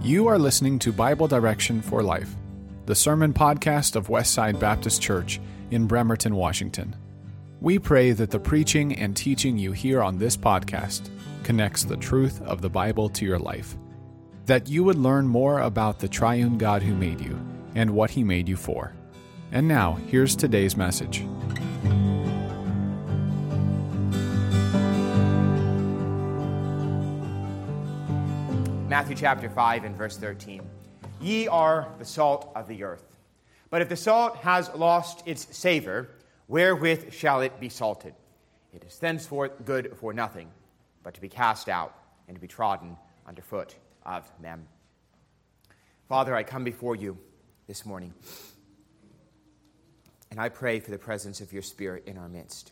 You are listening to Bible Direction for Life, the sermon podcast of Westside Baptist Church in Bremerton, Washington. We pray that the preaching and teaching you hear on this podcast connects the truth of the Bible to your life, that you would learn more about the triune God who made you and what he made you for. And now, here's today's message. Matthew chapter 5 and verse 13. Ye are the salt of the earth. But if the salt has lost its savor, wherewith shall it be salted? It is thenceforth good for nothing, but to be cast out and to be trodden under foot of men. Father, I come before you this morning, and I pray for the presence of your Spirit in our midst.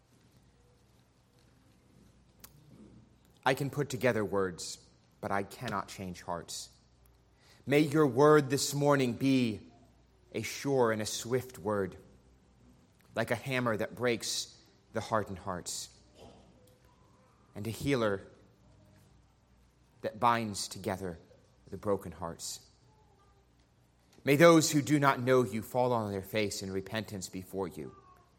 I can put together words, but I cannot change hearts. May your word this morning be a sure and a swift word, like a hammer that breaks the hardened hearts, and a healer that binds together the broken hearts. May those who do not know you fall on their face in repentance before you,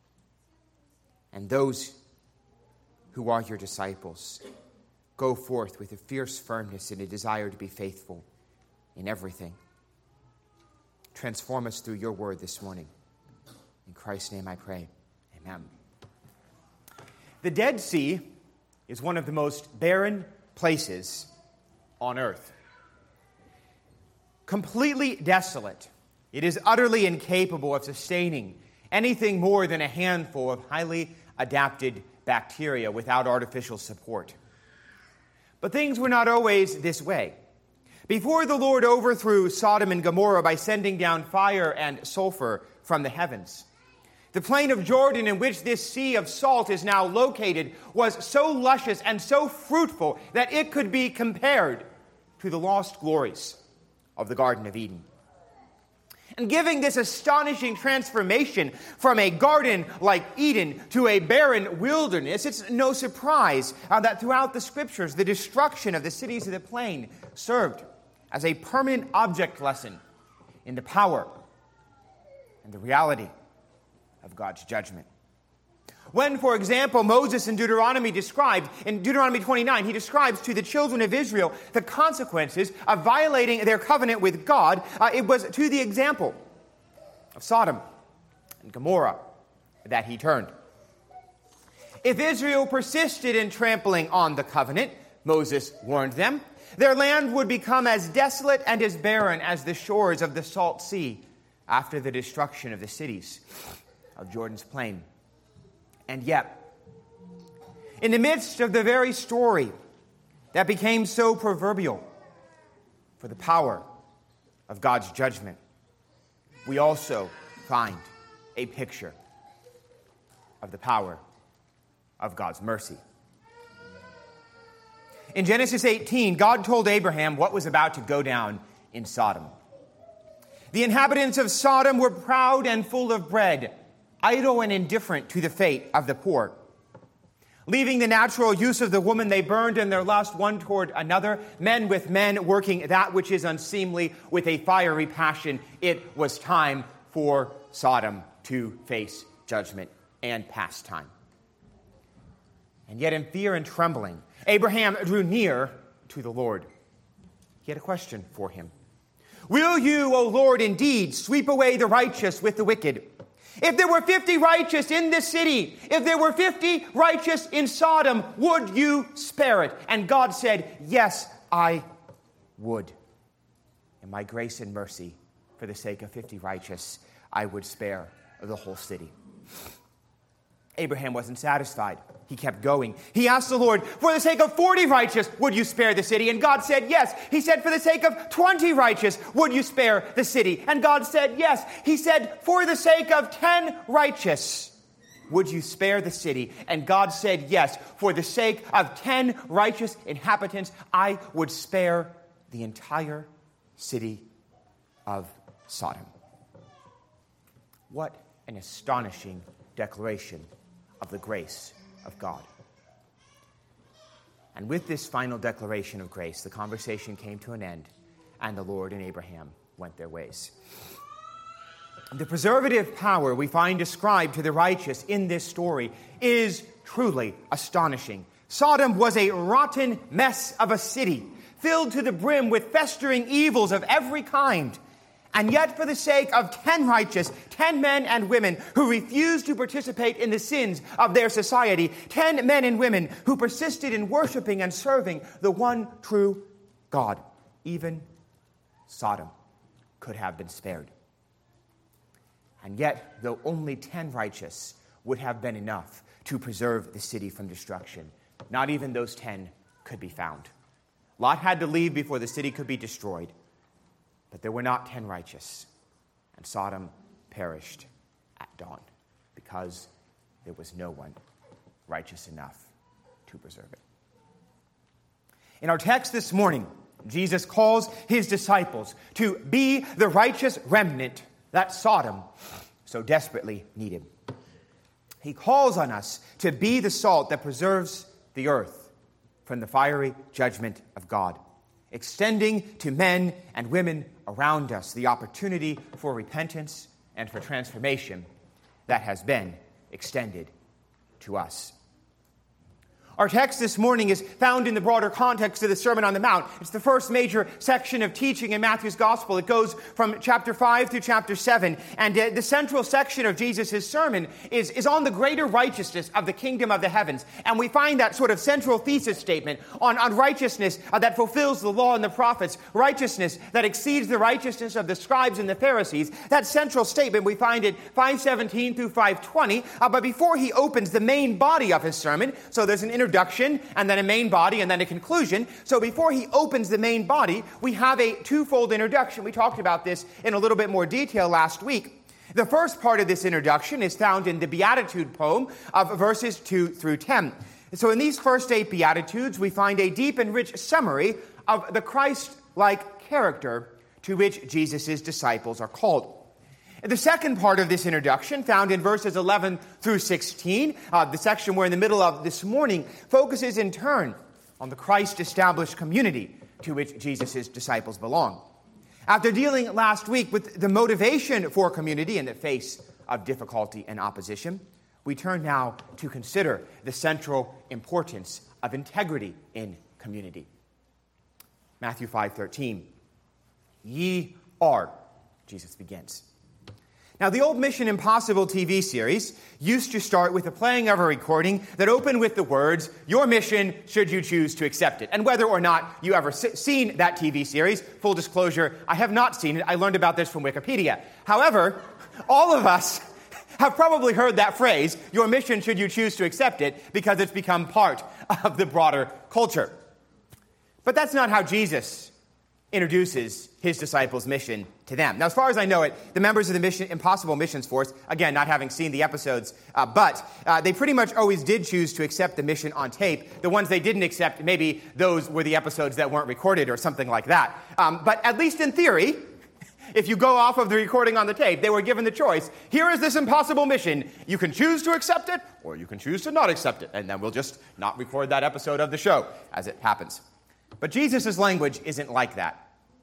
and those who are your disciples go forth with a fierce firmness and a desire to be faithful in everything. Transform us through your word this morning. In Christ's name I pray. Amen. The Dead Sea is one of the most barren places on earth. Completely desolate, it is utterly incapable of sustaining anything more than a handful of highly adapted bacteria without artificial support. But things were not always this way. Before the Lord overthrew Sodom and Gomorrah by sending down fire and sulfur from the heavens, the plain of Jordan in which this sea of salt is now located was so luscious and so fruitful that it could be compared to the lost glories of the Garden of Eden. And giving this astonishing transformation from a garden like Eden to a barren wilderness, it's no surprise that throughout the Scriptures, the destruction of the cities of the plain served as a permanent object lesson in the power and the reality of God's judgment. When, for example, Moses in Deuteronomy 29, he describes to the children of Israel the consequences of violating their covenant with God, it was to the example of Sodom and Gomorrah that he turned. If Israel persisted in trampling on the covenant, Moses warned them, their land would become as desolate and as barren as the shores of the Salt Sea after the destruction of the cities of Jordan's plain. And yet, in the midst of the very story that became so proverbial for the power of God's judgment, we also find a picture of the power of God's mercy. In Genesis 18, God told Abraham what was about to go down in Sodom. The inhabitants of Sodom were proud and full of bread, idle and indifferent to the fate of the poor. Leaving the natural use of the woman, they burned in their lust one toward another, men with men working that which is unseemly with a fiery passion. It was time for Sodom to face judgment and pastime. And yet in fear and trembling, Abraham drew near to the Lord. He had a question for him. Will you, O Lord, indeed sweep away the righteous with the wicked? If there were 50 righteous in this city, if there were 50 righteous in Sodom, would you spare it? And God said, yes, I would. In my grace and mercy, for the sake of 50 righteous, I would spare the whole city. Abraham wasn't satisfied. He kept going. He asked the Lord, for the sake of 40 righteous, would you spare the city? And God said, yes. He said, for the sake of 20 righteous, would you spare the city? And God said, yes. He said, for the sake of 10 righteous, would you spare the city? And God said, yes. For the sake of 10 righteous inhabitants, I would spare the entire city of Sodom. What an astonishing declaration of the grace of God. And with this final declaration of grace, the conversation came to an end and the Lord and Abraham went their ways. The preservative power we find described to the righteous in this story is truly astonishing. Sodom was a rotten mess of a city, filled to the brim with festering evils of every kind. And yet, for the sake of 10 righteous, 10 men and women who refused to participate in the sins of their society, 10 men and women who persisted in worshiping and serving the one true God, even Sodom could have been spared. And yet, though only 10 righteous would have been enough to preserve the city from destruction, not even those 10 could be found. Lot had to leave before the city could be destroyed. But there were not 10 righteous, and Sodom perished at dawn because there was no one righteous enough to preserve it. In our text this morning, Jesus calls his disciples to be the righteous remnant that Sodom so desperately needed. He calls on us to be the salt that preserves the earth from the fiery judgment of God, extending to men and women around us the opportunity for repentance and for transformation that has been extended to us. Our text this morning is found in the broader context of the Sermon on the Mount. It's the first major section of teaching in Matthew's Gospel. It goes from chapter 5 through chapter 7. And the central section of Jesus' sermon is on the greater righteousness of the kingdom of the heavens. And we find that sort of central thesis statement on righteousness that fulfills the law and the prophets, righteousness that exceeds the righteousness of the scribes and the Pharisees. That central statement we find in 5:17 through 5:20. But before he opens the main body of his sermon, so there's an introduction, and then a main body, and then a conclusion. So before he opens the main body, we have a twofold introduction. We talked about this in a little bit more detail last week. The first part of this introduction is found in the Beatitude poem of verses 2 through 10. So in these first 8 Beatitudes, we find a deep and rich summary of the Christ-like character to which Jesus' disciples are called. The second part of this introduction, found in verses 11 through 16, the section we're in the middle of this morning, focuses in turn on the Christ-established community to which Jesus' disciples belong. After dealing last week with the motivation for community in the face of difficulty and opposition, we turn now to consider the central importance of integrity in community. Matthew 5:13. Ye are, Jesus begins. Now, the old Mission Impossible TV series used to start with the playing of a recording that opened with the words, "Your mission, should you choose to accept it." And whether or not you ever seen that TV series, full disclosure, I have not seen it. I learned about this from Wikipedia. However, all of us have probably heard that phrase, "Your mission, should you choose to accept it," because it's become part of the broader culture. But that's not how Jesus introduces his disciples' mission to them. Now, as far as I know it, the members of the Mission Impossible Missions Force, again, not having seen the episodes, but they pretty much always did choose to accept the mission on tape. The ones they didn't accept, maybe those were the episodes that weren't recorded or something like that. But at least in theory, if you go off of the recording on the tape, they were given the choice. Here is this impossible mission. You can choose to accept it, or you can choose to not accept it. And then we'll just not record that episode of the show as it happens. But Jesus' language isn't like that.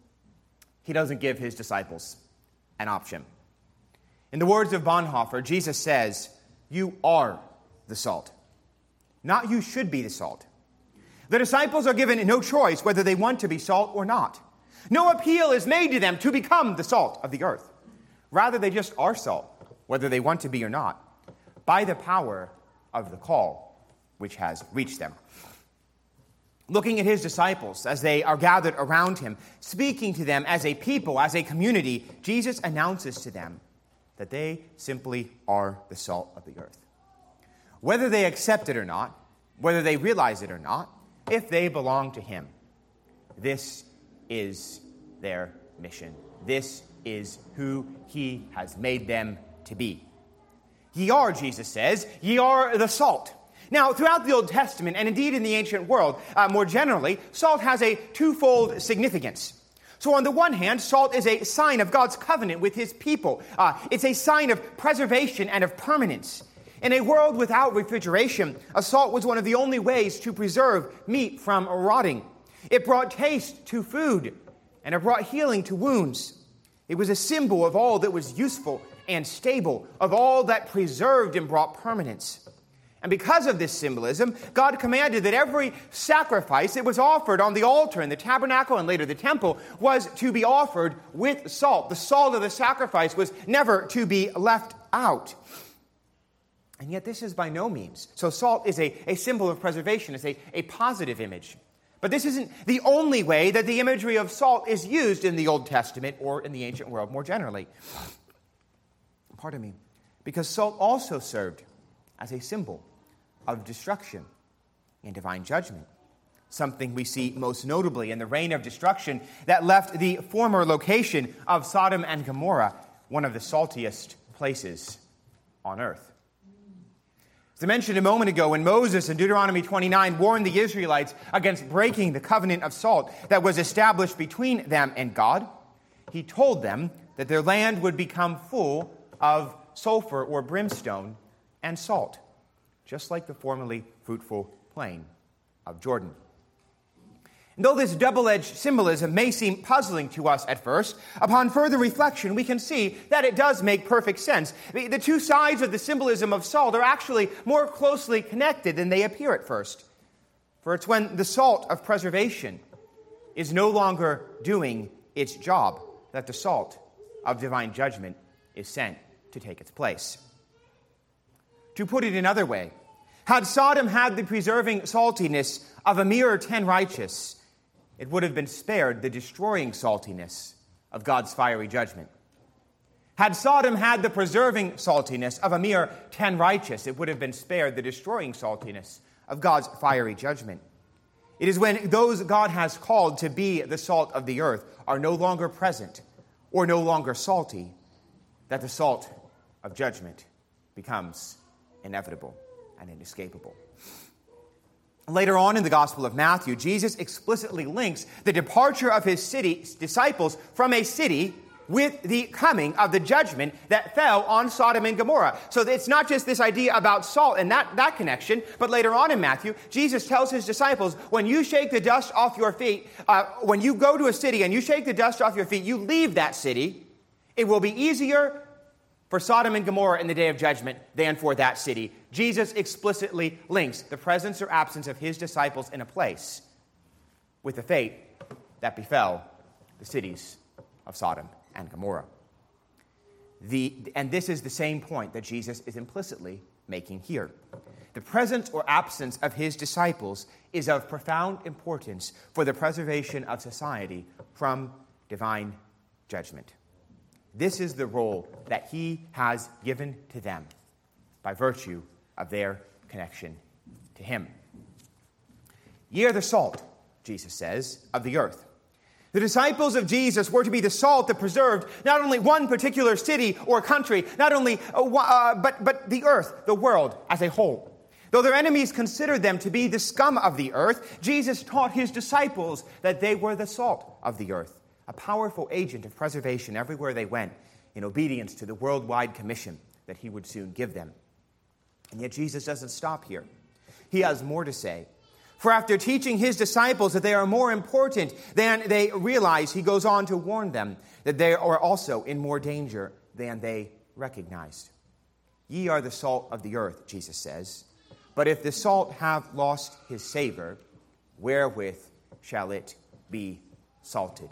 He doesn't give his disciples an option. In the words of Bonhoeffer, Jesus says, "You are the salt." Not "you should be the salt." The disciples are given no choice whether they want to be salt or not. No appeal is made to them to become the salt of the earth. Rather, they just are salt, whether they want to be or not, by the power of the call which has reached them. Looking at his disciples as they are gathered around him, speaking to them as a people, as a community, Jesus announces to them that they simply are the salt of the earth. Whether they accept it or not, whether they realize it or not, if they belong to him, this is their mission. This is who he has made them to be. Ye are, Jesus says, ye are the salt. Now, throughout the Old Testament, and indeed in the ancient world more generally, salt has a twofold significance. So on the one hand, salt is a sign of God's covenant with his people. It's a sign of preservation and of permanence. In a world without refrigeration, a salt was one of the only ways to preserve meat from rotting. It brought taste to food, and it brought healing to wounds. It was a symbol of all that was useful and stable, of all that preserved and brought permanence. And because of this symbolism, God commanded that every sacrifice that was offered on the altar in the tabernacle and later the temple was to be offered with salt. The salt of the sacrifice was never to be left out. And yet this is by no means. So salt is a symbol of preservation. It's a positive image. But this isn't the only way that the imagery of salt is used in the Old Testament or in the ancient world more generally. Pardon me. Because salt also served as a symbol of destruction and divine judgment. Something we see most notably in the reign of destruction that left the former location of Sodom and Gomorrah one of the saltiest places on earth. As I mentioned a moment ago, when Moses in Deuteronomy 29 warned the Israelites against breaking the covenant of salt that was established between them and God, he told them that their land would become full of sulfur or brimstone and salt, just like the formerly fruitful plain of Jordan. And though this double-edged symbolism may seem puzzling to us at first, upon further reflection we can see that it does make perfect sense. The two sides of the symbolism of salt are actually more closely connected than they appear at first. For it's when the salt of preservation is no longer doing its job that the salt of divine judgment is sent to take its place. To put it another way, had Sodom had the preserving saltiness of a mere 10 righteous, it would have been spared the destroying saltiness of God's fiery judgment. Had Sodom had the preserving saltiness of a mere 10 righteous, it would have been spared the destroying saltiness of God's fiery judgment. It is when those God has called to be the salt of the earth are no longer present or no longer salty that the salt of judgment becomes inevitable and inescapable. Later on in the Gospel of Matthew, Jesus explicitly links the departure of his disciples from a city with the coming of the judgment that fell on Sodom and Gomorrah. So it's not just this idea about salt and that connection, but later on in Matthew, Jesus tells his disciples, when you shake the dust off your feet, when you go to a city and you shake the dust off your feet, you leave that city, it will be easier for Sodom and Gomorrah in the day of judgment than for that city. Jesus explicitly links the presence or absence of his disciples in a place with the fate that befell the cities of Sodom and Gomorrah. And this is the same point that Jesus is implicitly making here. The presence or absence of his disciples is of profound importance for the preservation of society from divine judgment. This is the role that he has given to them by virtue of their connection to him. Ye are the salt, Jesus says, of the earth. The disciples of Jesus were to be the salt that preserved not only one particular city or country, not only but the earth, the world as a whole. Though their enemies considered them to be the scum of the earth, Jesus taught his disciples that they were the salt of the earth, a powerful agent of preservation everywhere they went in obedience to the worldwide commission that he would soon give them. And yet Jesus doesn't stop here. He has more to say. For after teaching his disciples that they are more important than they realize, he goes on to warn them that they are also in more danger than they recognized. Ye are the salt of the earth, Jesus says. But if the salt have lost his savor, wherewith shall it be salted?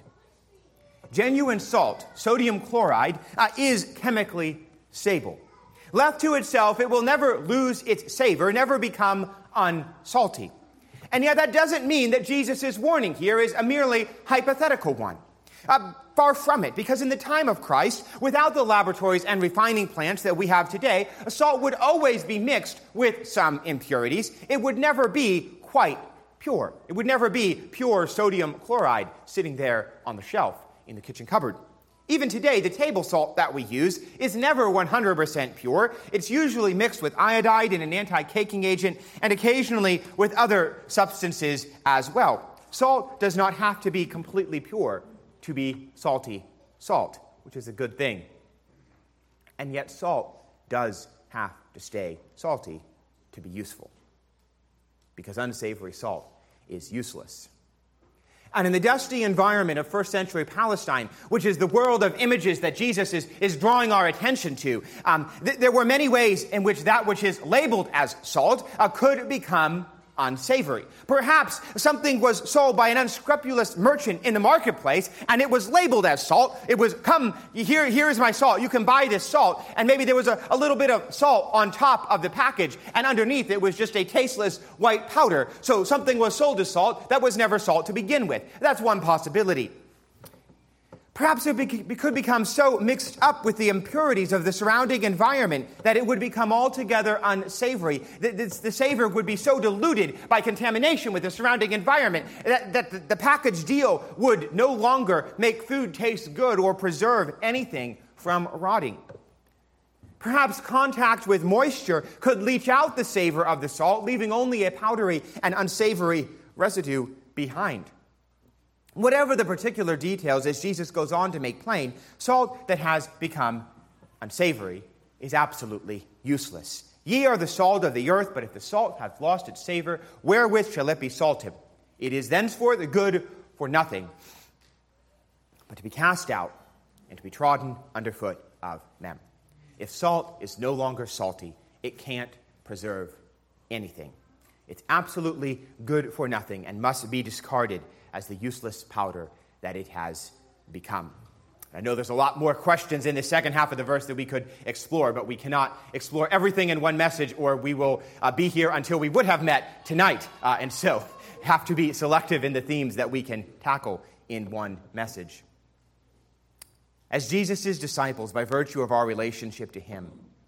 Genuine salt, sodium chloride, is chemically stable. Left to itself, it will never lose its savor, never become unsalty. And yet that doesn't mean that Jesus' warning here is a merely hypothetical one. Far from it, because in the time of Christ, without the laboratories and refining plants that we have today, salt would always be mixed with some impurities. It would never be quite pure. It would never be pure sodium chloride sitting there on the shelf in the kitchen cupboard. Even today, the table salt that we use is never 100% pure. It's usually mixed with iodide and an anti-caking agent, and occasionally with other substances as well. Salt does not have to be completely pure to be salty salt, which is a good thing. And yet salt does have to stay salty to be useful, because unsavory salt is useless. And in the dusty environment of first century Palestine, which is the world of images that Jesus is drawing our attention to, there were many ways in which that which is labeled as salt could become unsavory. Perhaps something was sold by an unscrupulous merchant in the marketplace, and it was labeled as salt. It was, come, here is my salt. You can buy this salt. And maybe there was a little bit of salt on top of the package, and underneath it was just a tasteless white powder. So something was sold as salt that was never salt to begin with. That's one possibility. Perhaps it could become so mixed up with the impurities of the surrounding environment that it would become altogether unsavory. The savor would be so diluted by contamination with the surrounding environment that the package deal would no longer make food taste good or preserve anything from rotting. Perhaps contact with moisture could leach out the savor of the salt, leaving only a powdery and unsavory residue behind. Whatever the particular details, as Jesus goes on to make plain, salt that has become unsavory is absolutely useless. Ye are the salt of the earth, but if the salt hath lost its savor, wherewith shall it be salted? It is thenceforth good for nothing, but to be cast out and to be trodden underfoot of men. If salt is no longer salty, it can't preserve anything. It's absolutely good for nothing and must be discarded as the useless powder that it has become. I know there's a lot more questions in the second half of the verse that we could explore, but we cannot explore everything in one message, or we will be here until we would have met tonight. And so have to be selective in the themes that we can tackle in one message. As Jesus' disciples, by virtue of our relationship to him,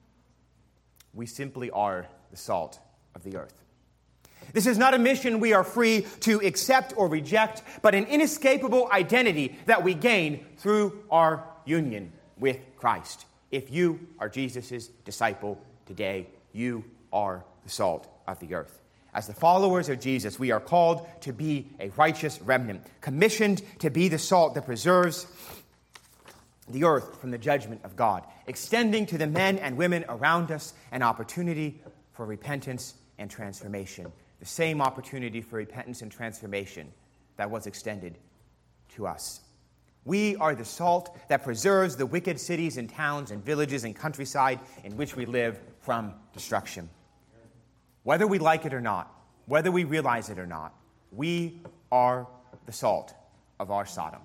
we simply are the salt of the earth. This is not a mission we are free to accept or reject, but an inescapable identity that we gain through our union with Christ. If you are Jesus' disciple today, you are the salt of the earth. As the followers of Jesus, we are called to be a righteous remnant, commissioned to be the salt that preserves the earth from the judgment of God, extending to the men and women around us an opportunity for repentance and transformation. The same opportunity for repentance and transformation that was extended to us. We are the salt that preserves the wicked cities and towns and villages and countryside in which we live from destruction. Whether we like it or not, whether we realize it or not, we are the salt of our Sodom.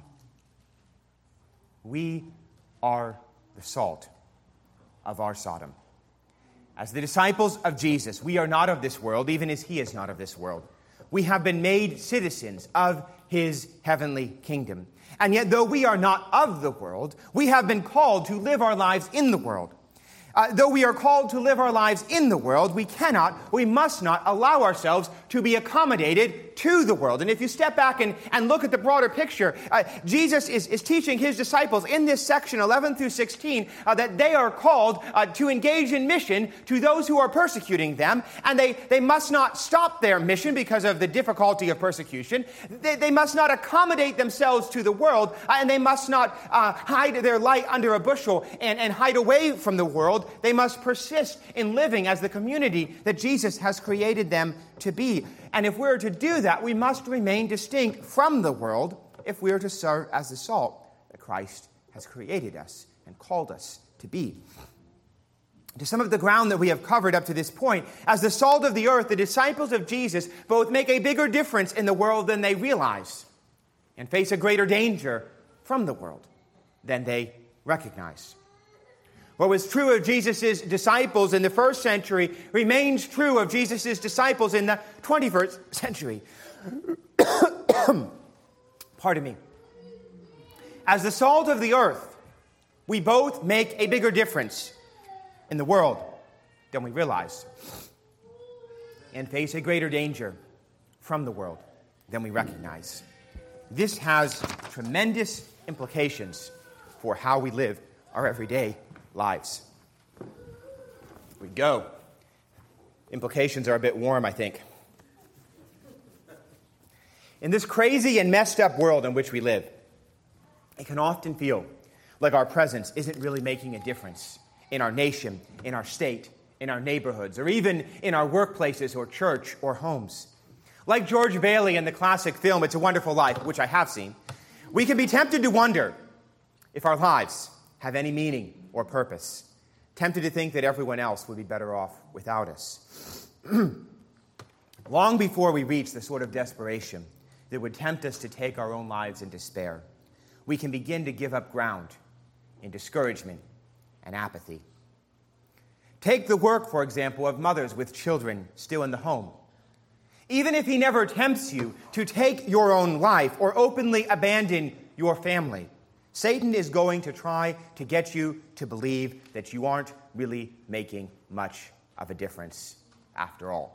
We are the salt of our Sodom. As the disciples of Jesus, we are not of this world, even as he is not of this world. We have been made citizens of his heavenly kingdom. And yet, though we are not of the world, we have been called to live our lives in the world. Though we are called to live our lives in the world, we must not allow ourselves to be accommodated to the world. And if you step back and look at the broader picture, Jesus is teaching his disciples in this section, 11 through 16, that they are called to engage in mission to those who are persecuting them. And they must not stop their mission because of the difficulty of persecution. They must not accommodate themselves to the world, and they must not hide their light under a bushel and hide away from the world. They must persist in living as the community that Jesus has created them to be. And if we're to do that, we must remain distinct from the world if we are to serve as the salt that Christ has created us and called us to be. To some of the ground that we have covered up to this point, as the salt of the earth, the disciples of Jesus both make a bigger difference in the world than they realize and face a greater danger from the world than they recognize. What was true of Jesus' disciples in the first century remains true of Jesus' disciples in the 21st century. Pardon me. As the salt of the earth, we both make a bigger difference in the world than we realize and face a greater danger from the world than we recognize. This has tremendous implications for how we live our everyday lives. We go. Implications are a bit warm, I think. In this crazy and messed up world in which we live, it can often feel like our presence isn't really making a difference in our nation, in our state, in our neighborhoods, or even in our workplaces or church or homes. Like George Bailey in the classic film It's a Wonderful Life, which I have seen, we can be tempted to wonder if our lives have any meaning or purpose, tempted to think that everyone else would be better off without us. Long before we reach the sort of desperation that would tempt us to take our own lives in despair, we can begin to give up ground in discouragement and apathy. Take the work, for example, of mothers with children still in the home. Even if he never tempts you to take your own life or openly abandon your family, Satan is going to try to get you to believe that you aren't really making much of a difference after all.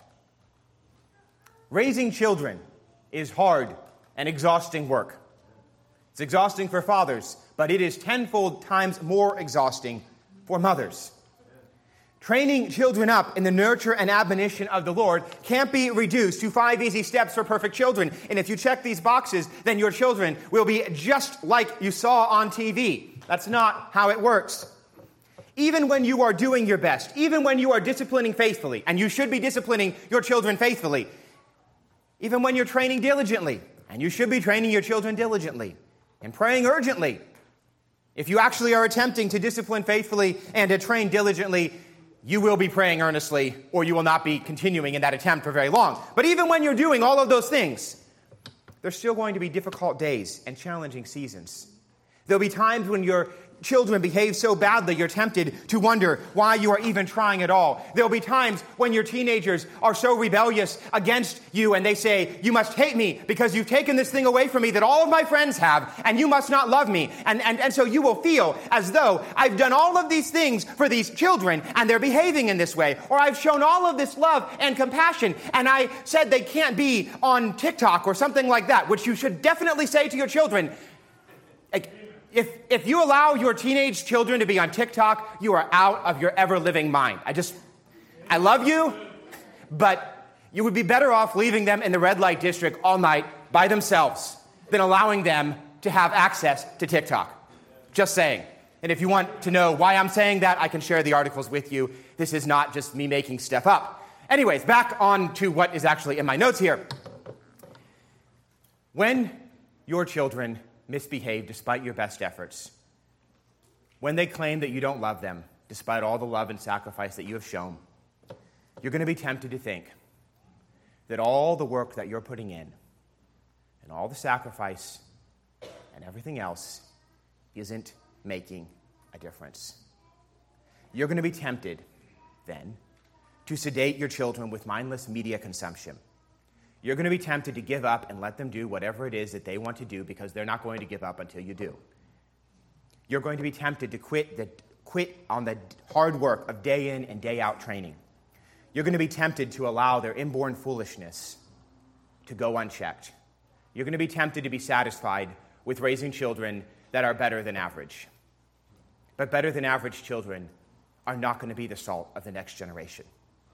Raising children is hard and exhausting work. It's exhausting for fathers, but it is tenfold times more exhausting for mothers. Training children up in the nurture and admonition of the Lord can't be reduced to 5 easy steps for perfect children. And if you check these boxes, then your children will be just like you saw on TV. That's not how it works. Even when you are doing your best, even when you are disciplining faithfully, and you should be disciplining your children faithfully, even when you're training diligently, and you should be training your children diligently, and praying urgently, if you actually are attempting to discipline faithfully and to train diligently, you will be praying earnestly, or you will not be continuing in that attempt for very long. But even when you're doing all of those things, there's still going to be difficult days and challenging seasons. There'll be times when your children behave so badly you're tempted to wonder why you are even trying at all. There'll be times when your teenagers are so rebellious against you and they say, you must hate me because you've taken this thing away from me that all of my friends have, and you must not love me. And so you will feel as though I've done all of these things for these children and they're behaving in this way, or I've shown all of this love and compassion and I said they can't be on TikTok or something like that, which you should definitely say to your children. If you allow your teenage children to be on TikTok, you are out of your ever-living mind. I love you, but you would be better off leaving them in the red light district all night by themselves than allowing them to have access to TikTok. Just saying. And if you want to know why I'm saying that, I can share the articles with you. This is not just me making stuff up. Anyways, back on to what is actually in my notes here. When your children misbehave despite your best efforts, when they claim that you don't love them despite all the love and sacrifice that you have shown, you're going to be tempted to think that all the work that you're putting in and all the sacrifice and everything else isn't making a difference. You're going to be tempted then to sedate your children with mindless media consumption. You're going to be tempted to give up and let them do whatever it is that they want to do because they're not going to give up until you do. You're going to be tempted to quit on the hard work of day in and day out training. You're going to be tempted to allow their inborn foolishness to go unchecked. You're going to be tempted to be satisfied with raising children that are better than average. But better than average children are not going to be the salt of the next generation.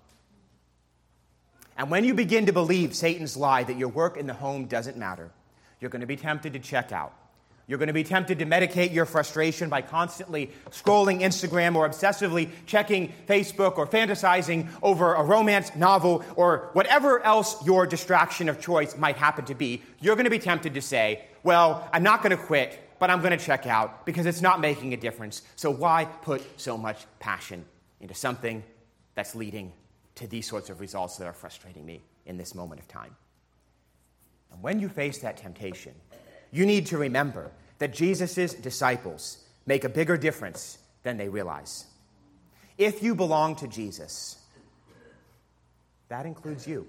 And when you begin to believe Satan's lie that your work in the home doesn't matter, you're going to be tempted to check out. You're going to be tempted to medicate your frustration by constantly scrolling Instagram or obsessively checking Facebook or fantasizing over a romance novel or whatever else your distraction of choice might happen to be. You're going to be tempted to say, well, I'm not going to quit, but I'm going to check out because it's not making a difference. So why put so much passion into something that's leading to these sorts of results that are frustrating me in this moment of time? And when you face that temptation, you need to remember that Jesus' disciples make a bigger difference than they realize. If you belong to Jesus, that includes you.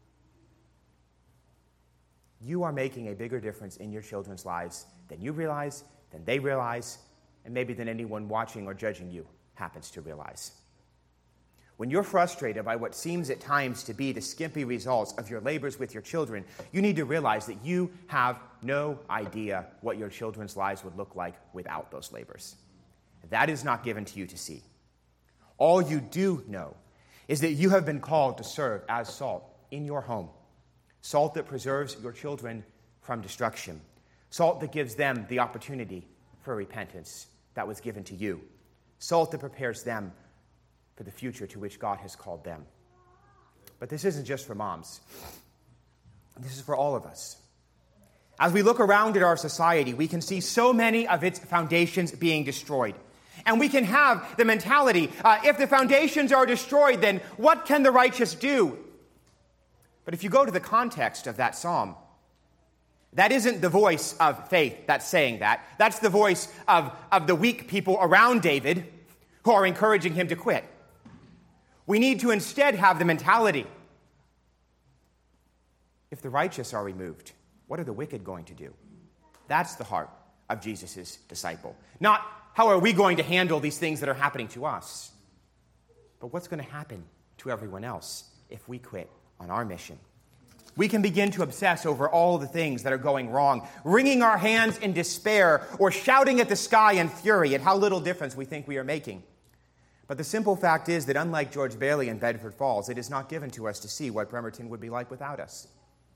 You are making a bigger difference in your children's lives than you realize, than they realize, and maybe than anyone watching or judging you happens to realize. When you're frustrated by what seems at times to be the skimpy results of your labors with your children, you need to realize that you have no idea what your children's lives would look like without those labors. That is not given to you to see. All you do know is that you have been called to serve as salt in your home, salt that preserves your children from destruction, salt that gives them the opportunity for repentance that was given to you, salt that prepares them for the future to which God has called them. But this isn't just for moms. This is for all of us. As we look around at our society, we can see so many of its foundations being destroyed. And we can have the mentality, if the foundations are destroyed, then what can the righteous do? But if you go to the context of that psalm, that isn't the voice of faith that's saying that. That's the voice of the weak people around David who are encouraging him to quit. We need to instead have the mentality, if the righteous are removed, what are the wicked going to do? That's the heart of Jesus' disciple. Not how are we going to handle these things that are happening to us, but what's going to happen to everyone else if we quit on our mission. We can begin to obsess over all the things that are going wrong, wringing our hands in despair or shouting at the sky in fury at how little difference we think we are making. But the simple fact is that unlike George Bailey in Bedford Falls, it is not given to us to see what Bremerton would be like without us.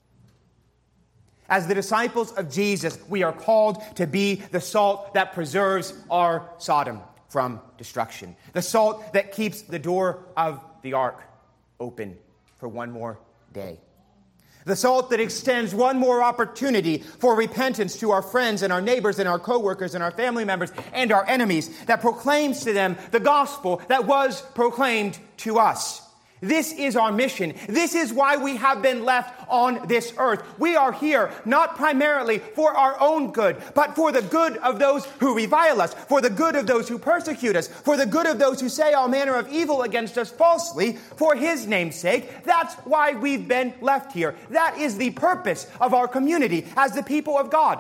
As the disciples of Jesus, we are called to be the salt that preserves our Sodom from destruction. The salt that keeps the door of the ark open for one more day. The salt that extends one more opportunity for repentance to our friends and our neighbors and our coworkers and our family members and our enemies, that proclaims to them the gospel that was proclaimed to us. This is our mission. This is why we have been left on this earth. We are here not primarily for our own good, but for the good of those who revile us, for the good of those who persecute us, for the good of those who say all manner of evil against us falsely, for his name's sake. That's why we've been left here. That is the purpose of our community as the people of God.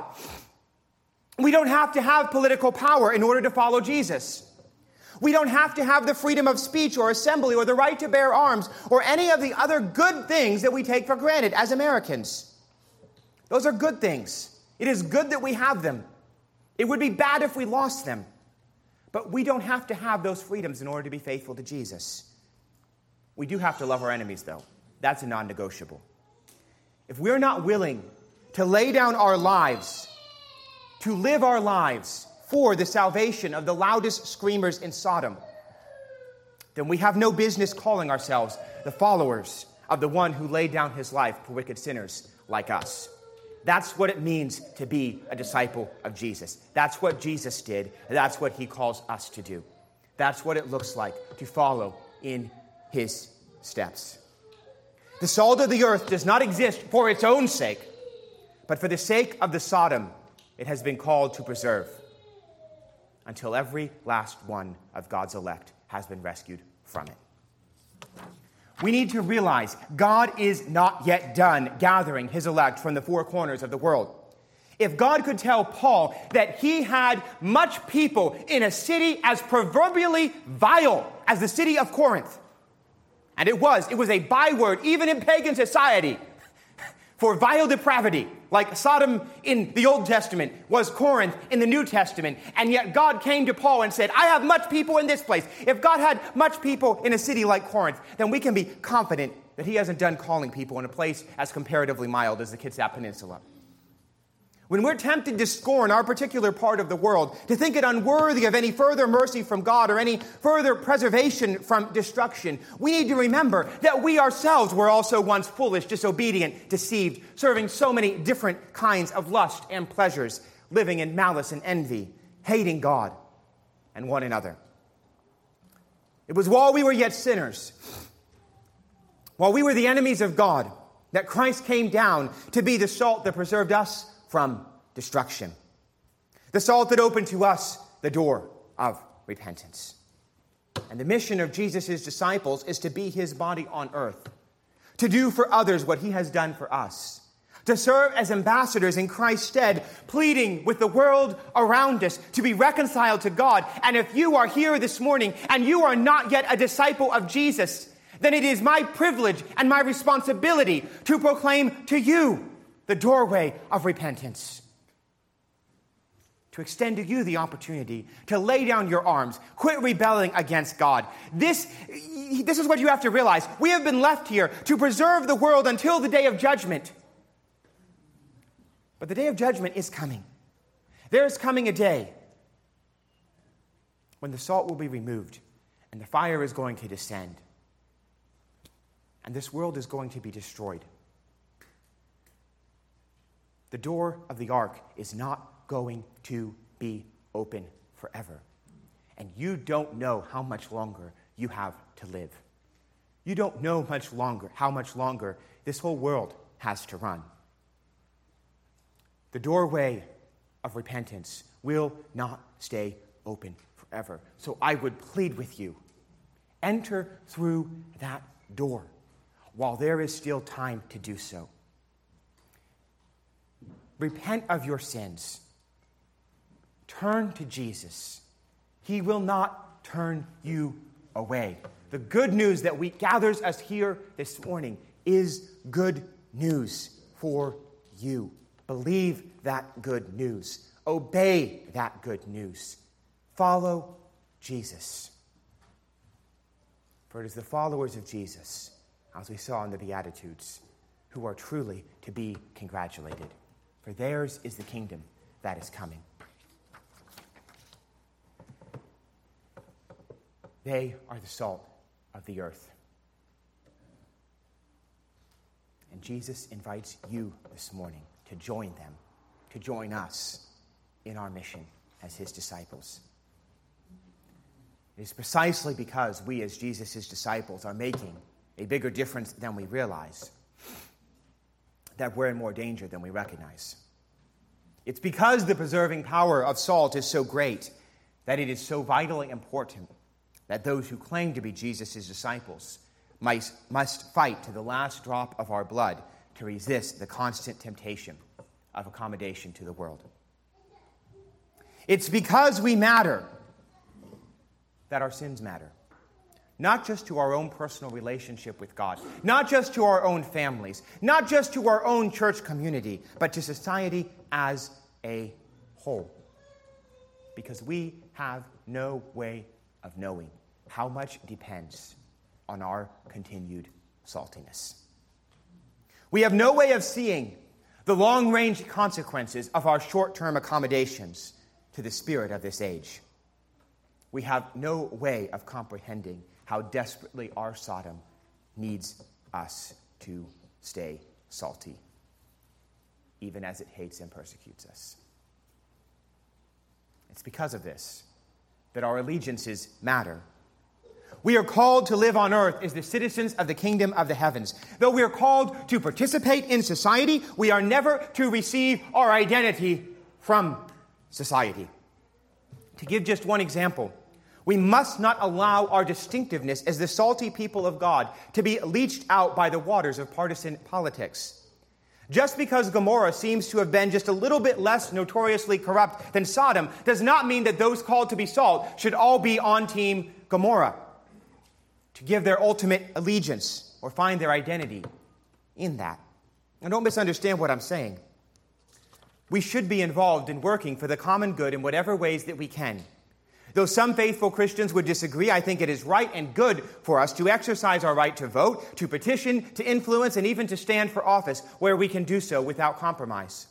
We don't have to have political power in order to follow Jesus. We don't have to have the freedom of speech or assembly or the right to bear arms or any of the other good things that we take for granted as Americans. Those are good things. It is good that we have them. It would be bad if we lost them. But we don't have to have those freedoms in order to be faithful to Jesus. We do have to love our enemies, though. That's a non-negotiable. If we're not willing to lay down our lives, to live our lives for the salvation of the loudest screamers in Sodom, then we have no business calling ourselves the followers of the one who laid down his life for wicked sinners like us. That's what it means to be a disciple of Jesus. That's what Jesus did. That's what he calls us to do. That's what it looks like to follow in his steps. The salt of the earth does not exist for its own sake, but for the sake of the Sodom it has been called to preserve, until every last one of God's elect has been rescued from it. We need to realize God is not yet done gathering his elect from the four corners of the world. If God could tell Paul that he had much people in a city as proverbially vile as the city of Corinth, and it was a byword even in pagan society for vile depravity, like Sodom in the Old Testament was Corinth in the New Testament. And yet God came to Paul and said, I have much people in this place. If God had much people in a city like Corinth, then we can be confident that he hasn't done calling people in a place as comparatively mild as the Kitsap Peninsula. When we're tempted to scorn our particular part of the world, to think it unworthy of any further mercy from God or any further preservation from destruction, we need to remember that we ourselves were also once foolish, disobedient, deceived, serving so many different kinds of lust and pleasures, living in malice and envy, hating God and one another. It was while we were yet sinners, while we were the enemies of God, that Christ came down to be the salt that preserved us from destruction. The salt that opened to us the door of repentance. And the mission of Jesus' disciples is to be his body on earth, to do for others what he has done for us, to serve as ambassadors in Christ's stead, pleading with the world around us to be reconciled to God. And if you are here this morning and you are not yet a disciple of Jesus, then it is my privilege and my responsibility to proclaim to you the doorway of repentance. To extend to you the opportunity to lay down your arms, quit rebelling against God. This is what you have to realize. We have been left here to preserve the world until the day of judgment. But the day of judgment is coming. There is coming a day when the salt will be removed and the fire is going to descend. And this world is going to be destroyed. The door of the ark is not going to be open forever. And you don't know how much longer you have to live. You don't know how much longer this whole world has to run. The doorway of repentance will not stay open forever. So I would plead with you, enter through that door while there is still time to do so. Repent of your sins. Turn to Jesus. He will not turn you away. The good news that gathers us here this morning is good news for you. Believe that good news. Obey that good news. Follow Jesus. For it is the followers of Jesus, as we saw in the Beatitudes, who are truly to be congratulated. For theirs is the kingdom that is coming. They are the salt of the earth. And Jesus invites you this morning to join them, to join us in our mission as his disciples. It is precisely because we as Jesus' disciples are making a bigger difference than we realize that we're in more danger than we recognize. It's because the preserving power of salt is so great that it is so vitally important that those who claim to be Jesus' disciples must fight to the last drop of our blood to resist the constant temptation of accommodation to the world. It's because we matter that our sins matter. Not just to our own personal relationship with God, not just to our own families, not just to our own church community, but to society as a whole. Because we have no way of knowing how much depends on our continued saltiness. We have no way of seeing the long-range consequences of our short-term accommodations to the spirit of this age. We have no way of comprehending how desperately our Sodom needs us to stay salty, even as it hates and persecutes us. It's because of this that our allegiances matter. We are called to live on earth as the citizens of the kingdom of the heavens. Though we are called to participate in society, we are never to receive our identity from society. To give just one example, we must not allow our distinctiveness as the salty people of God to be leached out by the waters of partisan politics. Just because Gomorrah seems to have been just a little bit less notoriously corrupt than Sodom does not mean that those called to be salt should all be on Team Gomorrah, to give their ultimate allegiance or find their identity in that. Now, don't misunderstand what I'm saying. We should be involved in working for the common good in whatever ways that we can. Though some faithful Christians would disagree, I think it is right and good for us to exercise our right to vote, to petition, to influence, and even to stand for office where we can do so without compromise.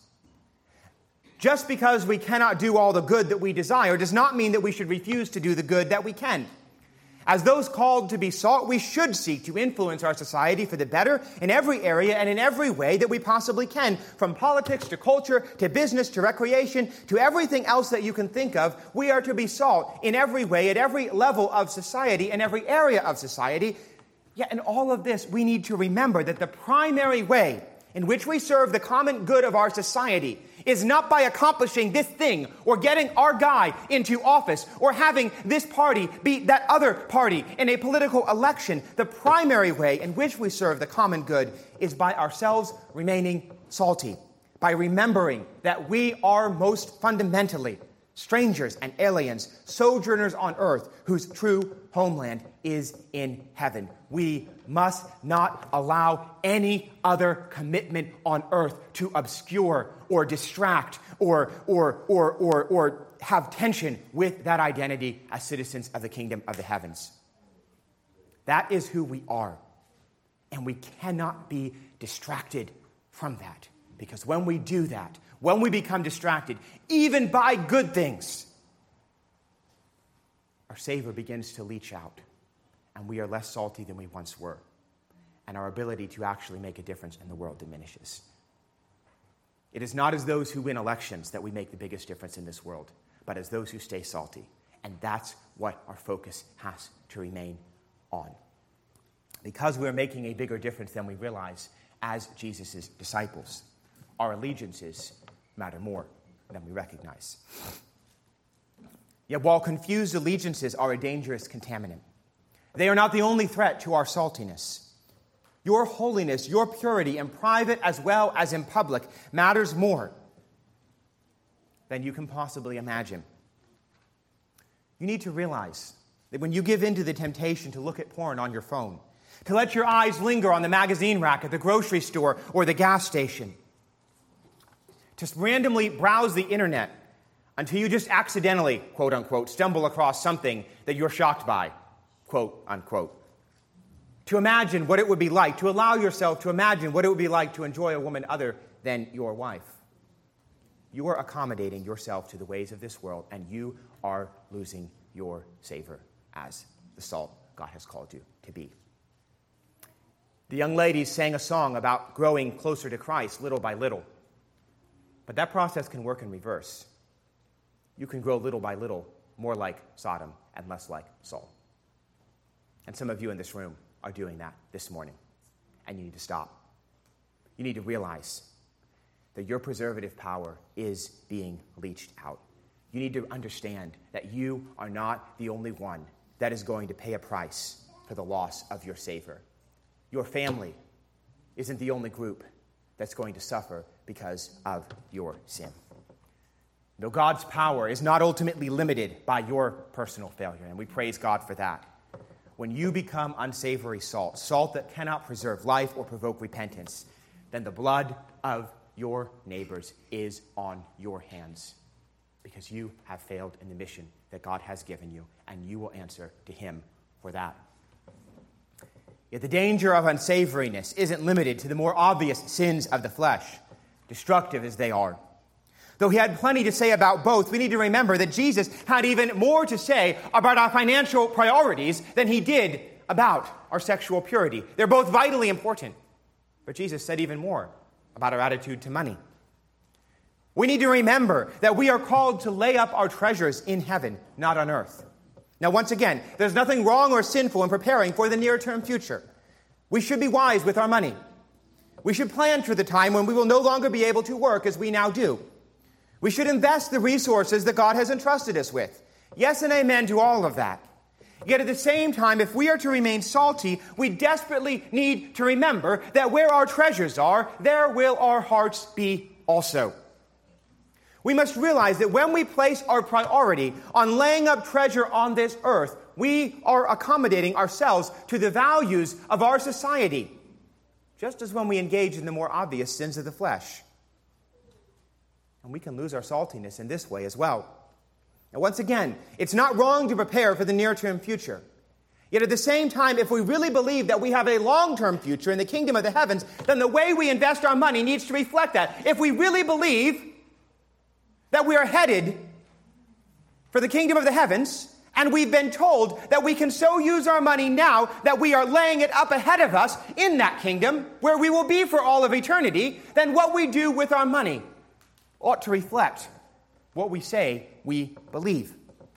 Just because we cannot do all the good that we desire does not mean that we should refuse to do the good that we can. As those called to be salt, we should seek to influence our society for the better in every area and in every way that we possibly can, from politics to culture to business to recreation to everything else that you can think of. We are to be salt in every way, at every level of society, and every area of society. Yet in all of this, we need to remember that the primary way in which we serve the common good of our society is not by accomplishing this thing or getting our guy into office or having this party beat that other party in a political election. The primary way in which we serve the common good is by ourselves remaining salty, by remembering that we are most fundamentally strangers and aliens, sojourners on earth, whose true homeland is in heaven. We must not allow any other commitment on earth to obscure or distract or have tension with that identity as citizens of the kingdom of the heavens. That is who we are, and we cannot be distracted from that, because when we do that, when we become distracted, even by good things, our savor begins to leach out, and we are less salty than we once were, and our ability to actually make a difference in the world diminishes. It is not as those who win elections that we make the biggest difference in this world, but as those who stay salty. And that's what our focus has to remain on. Because we're making a bigger difference than we realize as Jesus' disciples, our allegiances matter more than we recognize. Yet while confused allegiances are a dangerous contaminant, they are not the only threat to our saltiness. Your holiness, your purity, in private as well as in public, matters more than you can possibly imagine. You need to realize that when you give in to the temptation to look at porn on your phone, to let your eyes linger on the magazine rack at the grocery store or the gas station, to randomly browse the internet until you just accidentally, quote unquote, stumble across something that you're shocked by, quote unquote. To imagine what it would be like, to allow yourself to imagine what it would be like to enjoy a woman other than your wife. You are accommodating yourself to the ways of this world, and you are losing your savor as the salt God has called you to be. The young ladies sang a song about growing closer to Christ little by little. But that process can work in reverse. You can grow little by little more like Sodom and less like Saul. And some of you in this room are doing that this morning, and you need to stop. You need to realize that your preservative power is being leached out. You need to understand that you are not the only one that is going to pay a price for the loss of your savor. Your family isn't the only group that's going to suffer because of your sin. Though God's power is not ultimately limited by your personal failure, and we praise God for that. When you become unsavory salt, salt that cannot preserve life or provoke repentance, then the blood of your neighbors is on your hands because you have failed in the mission that God has given you, and you will answer to him for that. Yet the danger of unsavoriness isn't limited to the more obvious sins of the flesh, destructive as they are. Though he had plenty to say about both, we need to remember that Jesus had even more to say about our financial priorities than he did about our sexual purity. They're both vitally important, but Jesus said even more about our attitude to money. We need to remember that we are called to lay up our treasures in heaven, not on earth. Now, once again, there's nothing wrong or sinful in preparing for the near-term future. We should be wise with our money. We should plan for the time when we will no longer be able to work as we now do. We should invest the resources that God has entrusted us with. Yes and amen to all of that. Yet at the same time, if we are to remain salty, we desperately need to remember that where our treasures are, there will our hearts be also. We must realize that when we place our priority on laying up treasure on this earth, we are accommodating ourselves to the values of our society, just as when we engage in the more obvious sins of the flesh. And we can lose our saltiness in this way as well. Now, once again, it's not wrong to prepare for the near-term future. Yet at the same time, if we really believe that we have a long-term future in the kingdom of the heavens, then the way we invest our money needs to reflect that. If we really believe that we are headed for the kingdom of the heavens, and we've been told that we can so use our money now that we are laying it up ahead of us in that kingdom where we will be for all of eternity, then what we do with our money ought to reflect what we say we believe.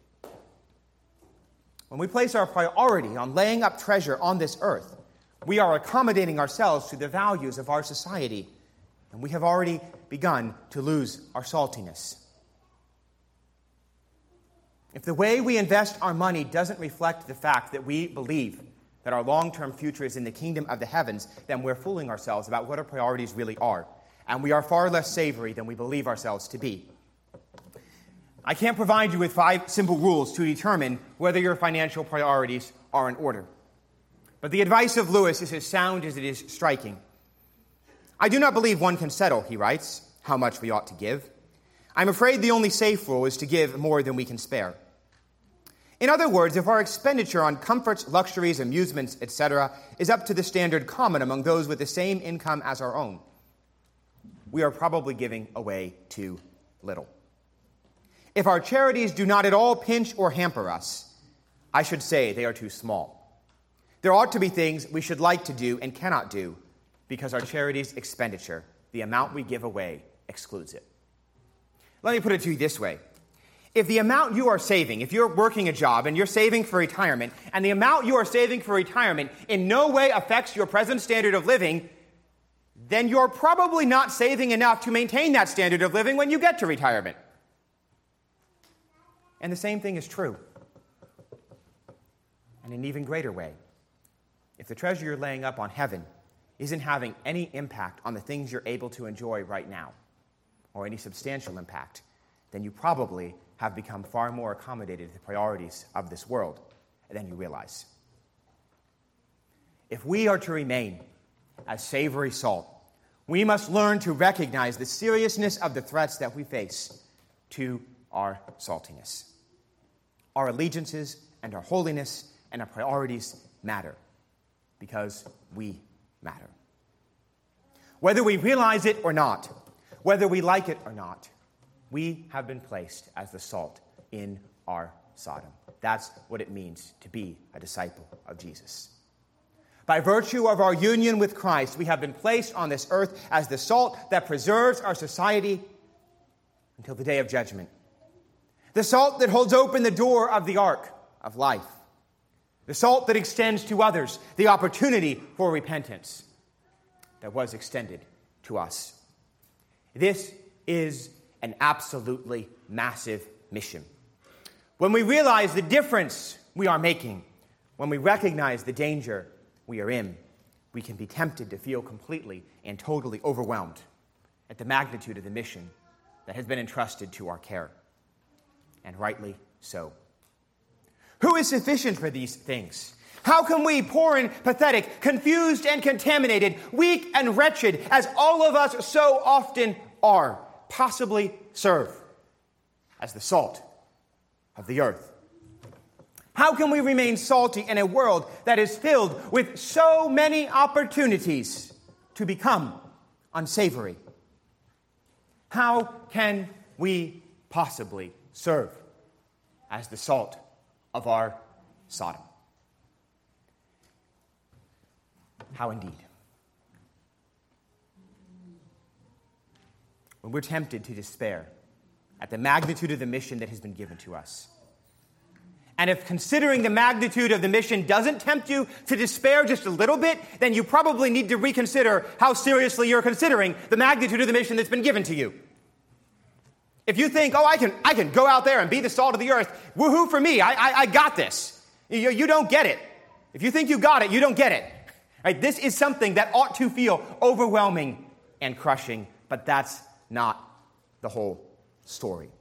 When we place our priority on laying up treasure on this earth, we are accommodating ourselves to the values of our society, and we have already begun to lose our saltiness. If the way we invest our money doesn't reflect the fact that we believe that our long-term future is in the kingdom of the heavens, then we're fooling ourselves about what our priorities really are. And we are far less savory than we believe ourselves to be. I can't provide you with 5 simple rules to determine whether your financial priorities are in order. But the advice of Lewis is as sound as it is striking. I do not believe one can settle, he writes, how much we ought to give. I'm afraid the only safe rule is to give more than we can spare. In other words, if our expenditure on comforts, luxuries, amusements, etc., is up to the standard common among those with the same income as our own, we are probably giving away too little. If our charities do not at all pinch or hamper us, I should say they are too small. There ought to be things we should like to do and cannot do because our charities expenditure, the amount we give away, excludes it. Let me put it to you this way. If the amount you are saving, if you're working a job and you're saving for retirement, and the amount you are saving for retirement in no way affects your present standard of living, then you're probably not saving enough to maintain that standard of living when you get to retirement. And the same thing is true. And in an even greater way, if the treasure you're laying up on heaven isn't having any impact on the things you're able to enjoy right now, or any substantial impact, then you probably have become far more accommodated to the priorities of this world than you realize. If we are to remain as savory salt, we must learn to recognize the seriousness of the threats that we face to our saltiness. Our allegiances and our holiness and our priorities matter because we matter. Whether we realize it or not, whether we like it or not, we have been placed as the salt in our Sodom. That's what it means to be a disciple of Jesus. By virtue of our union with Christ, we have been placed on this earth as the salt that preserves our society until the day of judgment. The salt that holds open the door of the ark of life. The salt that extends to others the opportunity for repentance that was extended to us. This is an absolutely massive mission. When we realize the difference we are making, when we recognize the danger we are in, we can be tempted to feel completely and totally overwhelmed at the magnitude of the mission that has been entrusted to our care. And rightly so. Who is sufficient for these things? How can we, poor and pathetic, confused and contaminated, weak and wretched, as all of us so often are, possibly serve as the salt of the earth? How can we remain salty in a world that is filled with so many opportunities to become unsavory? How can we possibly serve as the salt of our Sodom? How indeed? When we're tempted to despair at the magnitude of the mission that has been given to us, and if considering the magnitude of the mission doesn't tempt you to despair just a little bit, then you probably need to reconsider how seriously you're considering the magnitude of the mission that's been given to you. If you think, I can go out there and be the salt of the earth, woohoo for me, I got this. You don't get it. If you think you got it, you don't get it. Right? This is something that ought to feel overwhelming and crushing, but that's not the whole story.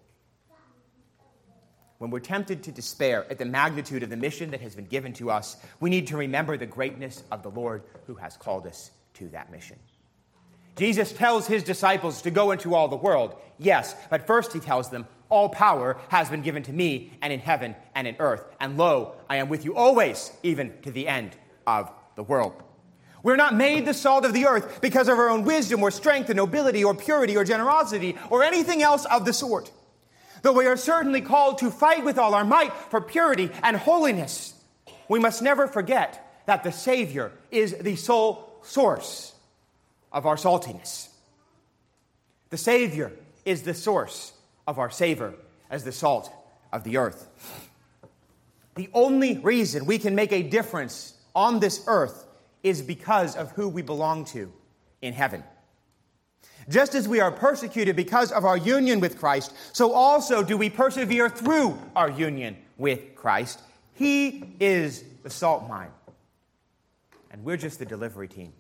When we're tempted to despair at the magnitude of the mission that has been given to us, we need to remember the greatness of the Lord who has called us to that mission. Jesus tells his disciples to go into all the world, yes, but first he tells them, all power has been given to me, and in heaven and in earth, and lo, I am with you always, even to the end of the world. We're not made the salt of the earth because of our own wisdom or strength or nobility or purity or generosity or anything else of the sort. Though we are certainly called to fight with all our might for purity and holiness, we must never forget that the Savior is the sole source of our saltiness. The Savior is the source of our savor as the salt of the earth. The only reason we can make a difference on this earth is because of who we belong to in heaven. Just as we are persecuted because of our union with Christ, so also do we persevere through our union with Christ. He is the salt mine, and we're just the delivery team.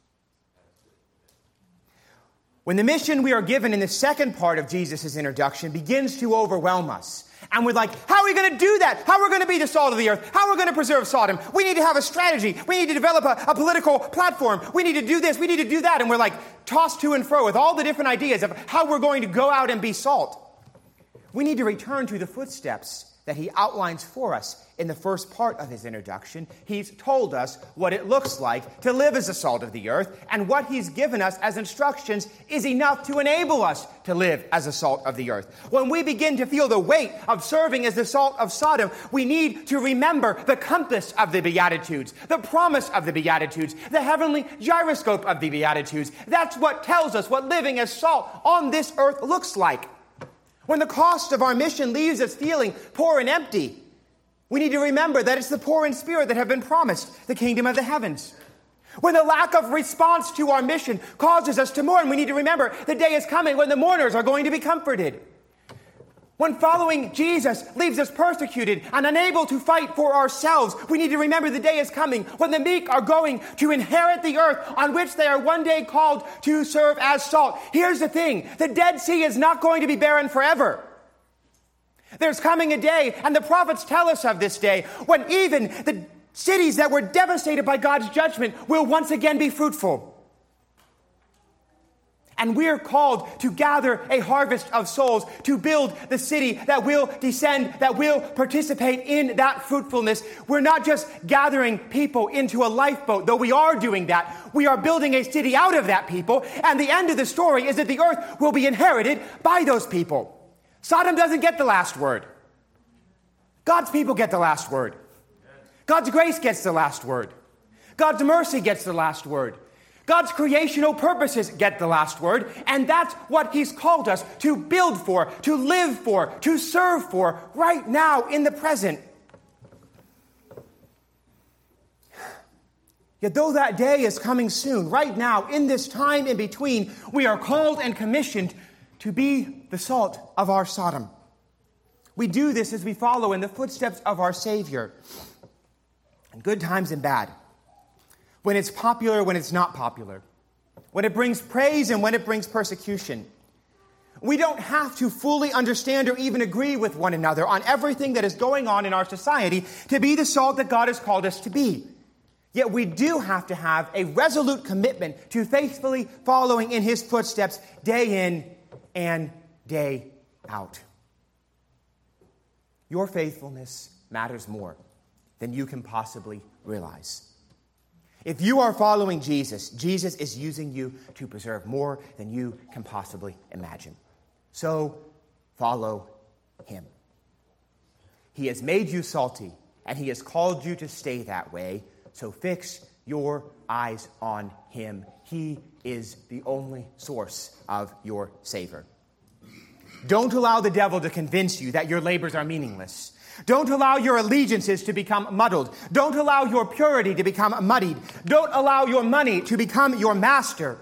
When the mission we are given in the second part of Jesus' introduction begins to overwhelm us, and we're like, how are we going to do that? How are we going to be the salt of the earth? How are we going to preserve Sodom? We need to have a strategy. We need to develop a political platform. We need to do this. We need to do that. And we're like tossed to and fro with all the different ideas of how we're going to go out and be salt. We need to return to the footsteps that he outlines for us in the first part of his introduction. He's told us what it looks like to live as the salt of the earth, and what he's given us as instructions is enough to enable us to live as the salt of the earth. When we begin to feel the weight of serving as the salt of Sodom, we need to remember the compass of the Beatitudes, the promise of the Beatitudes, the heavenly gyroscope of the Beatitudes. That's what tells us what living as salt on this earth looks like. When the cost of our mission leaves us feeling poor and empty, we need to remember that it's the poor in spirit that have been promised the kingdom of the heavens. When the lack of response to our mission causes us to mourn, we need to remember the day is coming when the mourners are going to be comforted. When following Jesus leaves us persecuted and unable to fight for ourselves, we need to remember the day is coming when the meek are going to inherit the earth on which they are one day called to serve as salt. Here's the thing, the Dead Sea is not going to be barren forever. There's coming a day, and the prophets tell us of this day, when even the cities that were devastated by God's judgment will once again be fruitful. And we're called to gather a harvest of souls, to build the city that will descend, that will participate in that fruitfulness. We're not just gathering people into a lifeboat, though we are doing that. We are building a city out of that people, and the end of the story is that the earth will be inherited by those people. Sodom doesn't get the last word. God's people get the last word. God's grace gets the last word. God's mercy gets the last word. God's creational purposes get the last word, and that's what he's called us to build for, to live for, to serve for right now in the present. Yet though that day is coming soon, right now, in this time in between, we are called and commissioned to be the salt of our Sodom. We do this as we follow in the footsteps of our Savior, in good times and bad. When it's popular, when it's not popular. When it brings praise and when it brings persecution. We don't have to fully understand or even agree with one another on everything that is going on in our society to be the salt that God has called us to be. Yet we do have to have a resolute commitment to faithfully following in his footsteps day in and day out. Your faithfulness matters more than you can possibly realize. If you are following Jesus, Jesus is using you to preserve more than you can possibly imagine. So, follow him. He has made you salty, and he has called you to stay that way. So fix your eyes on him. He is the only source of your savor. Don't allow the devil to convince you that your labors are meaningless. Don't allow your allegiances to become muddled. Don't allow your purity to become muddied. Don't allow your money to become your master.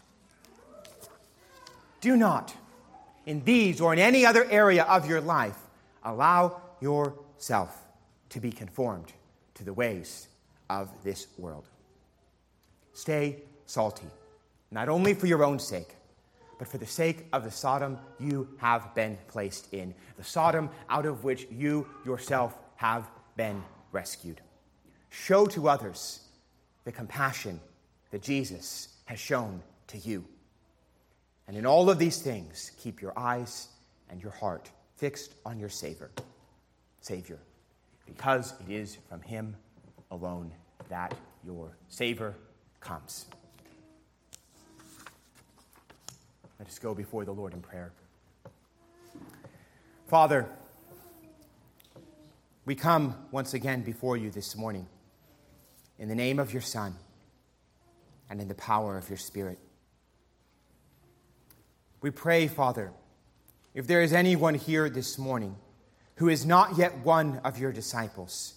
Do not, in these or in any other area of your life, allow yourself to be conformed to the ways of this world. Stay salty, not only for your own sake, but for the sake of the Sodom you have been placed in, the Sodom out of which you yourself have been rescued. Show to others the compassion that Jesus has shown to you. And in all of these things, keep your eyes and your heart fixed on your Savior, because it is from him alone that your savor comes. Let us go before the Lord in prayer. Father, we come once again before you this morning in the name of your Son and in the power of your Spirit. We pray, Father, if there is anyone here this morning who is not yet one of your disciples,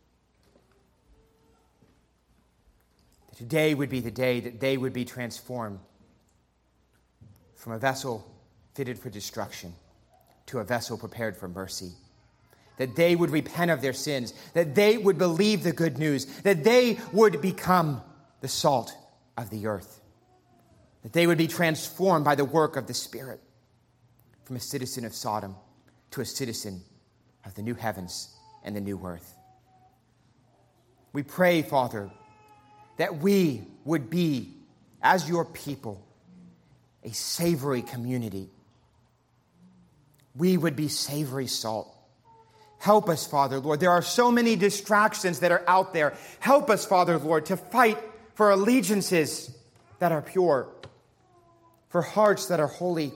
that today would be the day that they would be transformed from a vessel fitted for destruction to a vessel prepared for mercy. That they would repent of their sins, that they would believe the good news, that they would become the salt of the earth, that they would be transformed by the work of the Spirit from a citizen of Sodom to a citizen of the new heavens and the new earth. We pray, Father, that we would be, as your people, a savory community. We would be savory salt, Help us, Father, Lord. There are so many distractions that are out there. Help us, Father, Lord, to fight for allegiances that are pure, for hearts that are holy.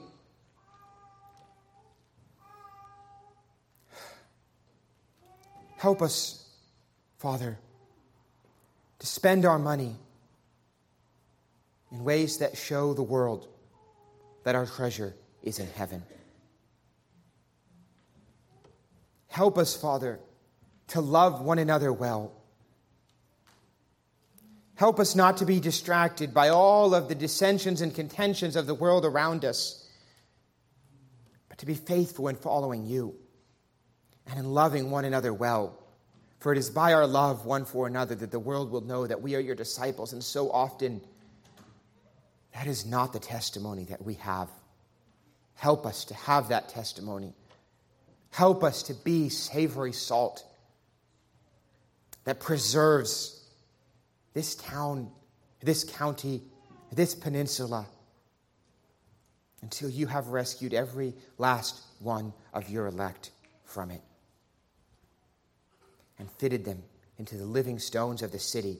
Help us, Father, to spend our money in ways that show the world that our treasure is in heaven. Help us, Father, to love one another well. Help us not to be distracted by all of the dissensions and contentions of the world around us, but to be faithful in following you and in loving one another well. For it is by our love one for another that the world will know that we are your disciples, and so often that is not the testimony that we have. Help us to have that testimony. Help us to be savory salt that preserves this town, this county, this peninsula, until you have rescued every last one of your elect from it and fitted them into the living stones of the city,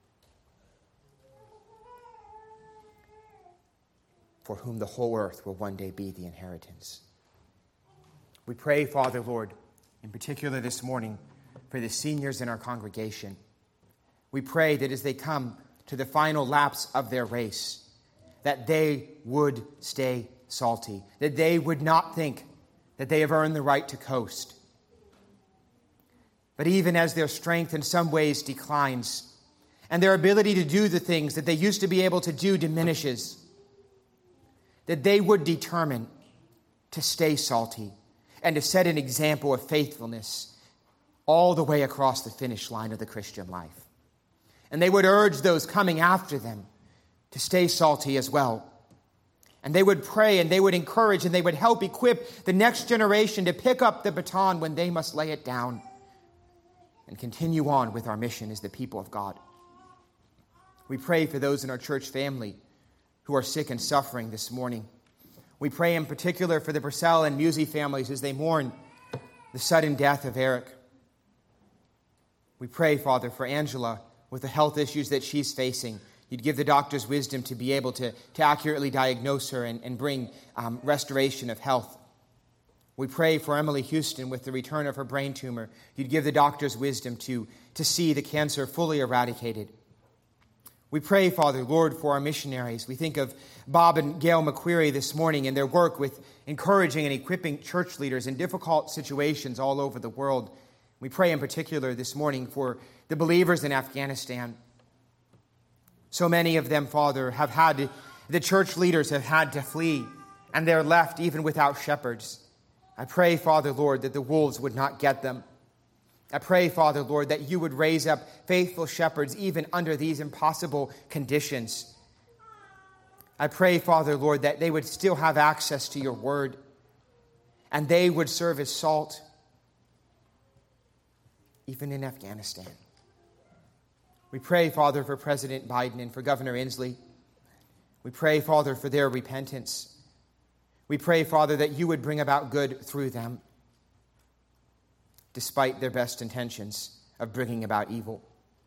for whom the whole earth will one day be the inheritance. We pray, Father, Lord, in particular this morning, for the seniors in our congregation. We pray that as they come to the final laps of their race, that they would stay salty, that they would not think that they have earned the right to coast. But even as their strength in some ways declines, and their ability to do the things that they used to be able to do diminishes, that they would determine to stay salty and to set an example of faithfulness all the way across the finish line of the Christian life. And they would urge those coming after them to stay salty as well. And they would pray and they would encourage and they would help equip the next generation to pick up the baton when they must lay it down and continue on with our mission as the people of God. We pray for those in our church family who are sick and suffering this morning. We pray in particular for the Purcell and Musey families as they mourn the sudden death of Eric. We pray, Father, for Angela with the health issues that she's facing. You'd give the doctors wisdom to be able to accurately diagnose her and bring restoration of health. We pray for Emily Houston with the return of her brain tumor. You'd give the doctors wisdom to see the cancer fully eradicated. We pray, Father, Lord, for our missionaries. We think of Bob and Gail McQuarrie this morning and their work with encouraging and equipping church leaders in difficult situations all over the world. We pray in particular this morning for the believers in Afghanistan. So many of them, Father, the church leaders have had to flee, and they're left even without shepherds. I pray, Father, Lord, that the wolves would not get them. I pray, Father, Lord, that you would raise up faithful shepherds even under these impossible conditions. I pray, Father, Lord, that they would still have access to your word and they would serve as salt even in Afghanistan. We pray, Father, for President Biden and for Governor Inslee. We pray, Father, for their repentance. We pray, Father, that you would bring about good through them, despite their best intentions of bringing about evil.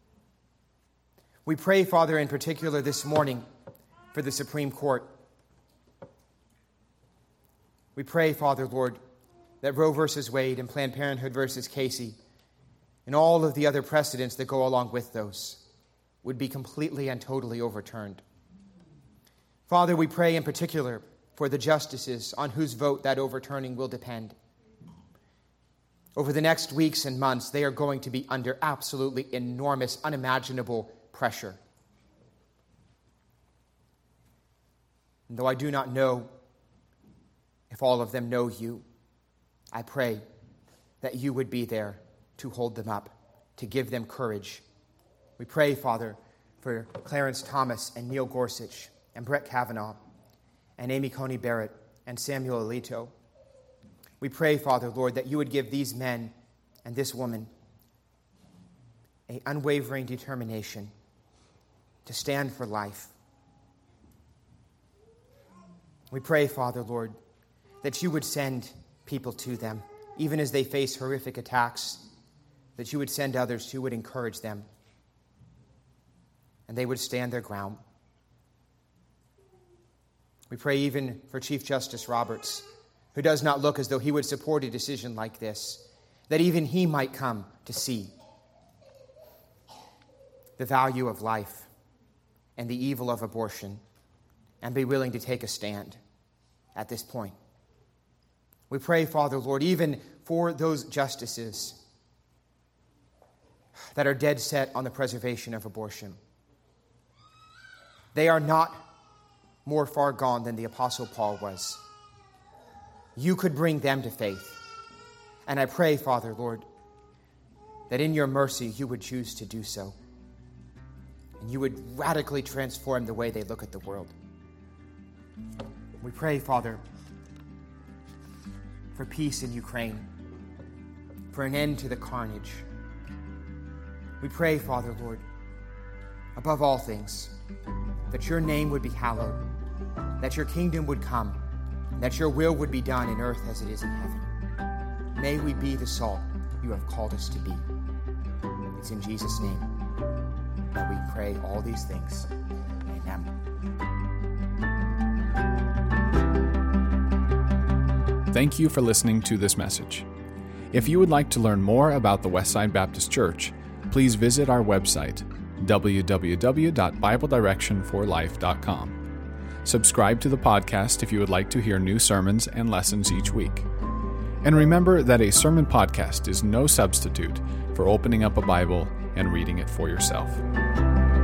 We pray, Father, in particular this morning for the Supreme Court. We pray, Father, Lord, that Roe versus Wade and Planned Parenthood versus Casey and all of the other precedents that go along with those would be completely and totally overturned. Father, we pray in particular for the justices on whose vote that overturning will depend. Over the next weeks and months, they are going to be under absolutely enormous, unimaginable pressure. And though I do not know if all of them know you, I pray that you would be there to hold them up, to give them courage. We pray, Father, for Clarence Thomas and Neil Gorsuch and Brett Kavanaugh and Amy Coney Barrett and Samuel Alito. We pray, Father, Lord, that you would give these men and this woman an unwavering determination to stand for life. We pray, Father, Lord, that you would send people to them even as they face horrific attacks, that you would send others who would encourage them, and they would stand their ground. We pray even for Chief Justice Roberts, who does not look as though he would support a decision like this, that even he might come to see the value of life and the evil of abortion and be willing to take a stand at this point. We pray, Father, Lord, even for those justices that are dead set on the preservation of abortion. They are not more far gone than the Apostle Paul was. You could bring them to faith. And I pray, Father, Lord, that in your mercy you would choose to do so. And you would radically transform the way they look at the world. We pray, Father, for peace in Ukraine, for an end to the carnage. We pray, Father, Lord, above all things, that your name would be hallowed, that your kingdom would come, that your will would be done in earth as it is in heaven. May we be the salt you have called us to be. It's in Jesus' name that we pray all these things. Amen. Thank you for listening to this message. If you would like to learn more about the Westside Baptist Church, please visit our website, www.BibleDirectionForLife.com. Subscribe to the podcast if you would like to hear new sermons and lessons each week. And remember that a sermon podcast is no substitute for opening up a Bible and reading it for yourself.